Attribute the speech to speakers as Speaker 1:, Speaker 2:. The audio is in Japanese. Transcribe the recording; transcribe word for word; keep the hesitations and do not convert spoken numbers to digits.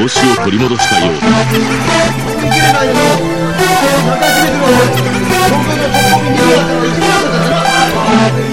Speaker 1: 調子を取り戻したようだ。
Speaker 2: 中締めてろ。本当に本当に逃げたから行きましたからな。